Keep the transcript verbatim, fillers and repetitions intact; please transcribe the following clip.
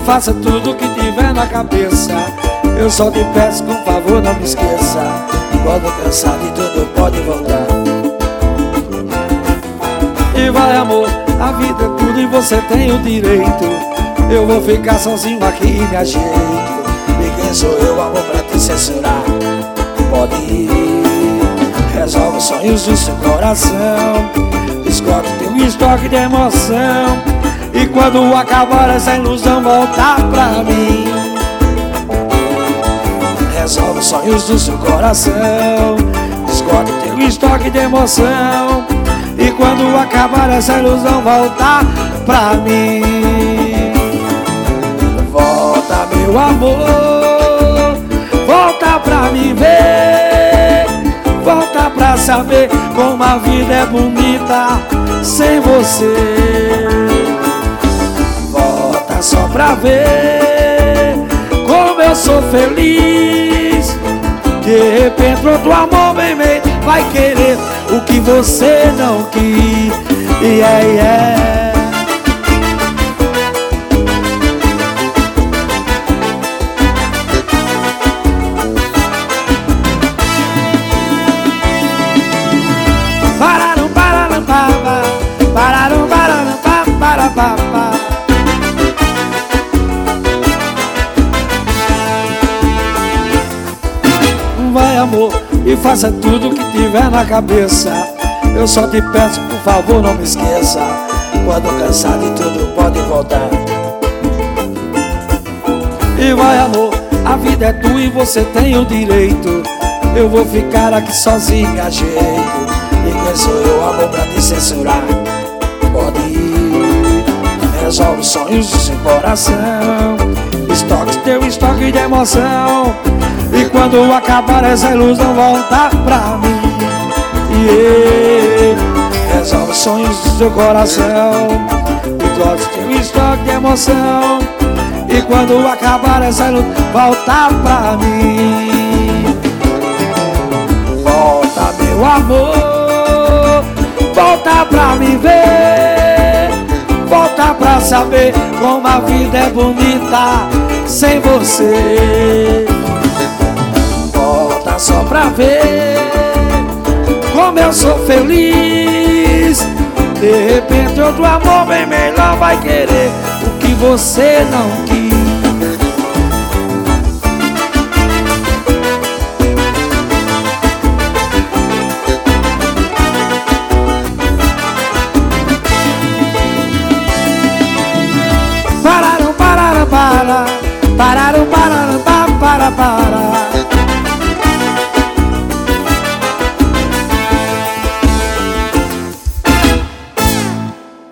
faça tudo o que tiver na cabeça. Eu só te peço, por favor, não me esqueça. Quando cansar de tudo pode voltar. E vai, amor, a vida é tudo e você tem o direito. Eu vou ficar sozinho aqui e me ajeito. E quem sou eu, amor, pra te censurar? Pode ir. Resolve os sonhos do seu coração. Esgote teu estoque de emoção. E quando acabar essa ilusão, voltar pra mim. Resolve os sonhos do seu coração. Esgote teu estoque de emoção. E quando acabar essa ilusão, voltar pra mim. Volta, meu amor, volta pra me ver. Volta pra saber como a vida é bonita sem você. Volta só pra ver como eu sou feliz. De repente outro amor bem meio vai querer o que você não quis. Yeah, yeah. Pararam, pararam, pararam, pararam, pararam, pararam, pararam. Vai, amor, e faça tudo o que tiver na cabeça. Eu só te peço, por favor, não me esqueça. Quando cansar de tudo pode voltar. E vai, amor, a vida é tua e você tem o direito. Eu vou ficar aqui sozinho, a jeito. E quem sou eu, amor, pra te censurar? Pode ir. Resolve os sonhos do seu coração. Estoque teu estoque de emoção. E quando acabar essa ilusão, voltar pra mim. Yeah. Resolve os sonhos do seu coração. Estoque teu estoque de emoção. E quando acabar essa ilusão, voltar pra mim. Volta, meu amor, volta pra me ver. Volta pra saber como a vida é bonita sem você. Volta só pra ver como eu sou feliz. De repente outro amor bem melhor vai querer o que você não quis. Pararam, pararam, para, pararam, pararam, para, para, para.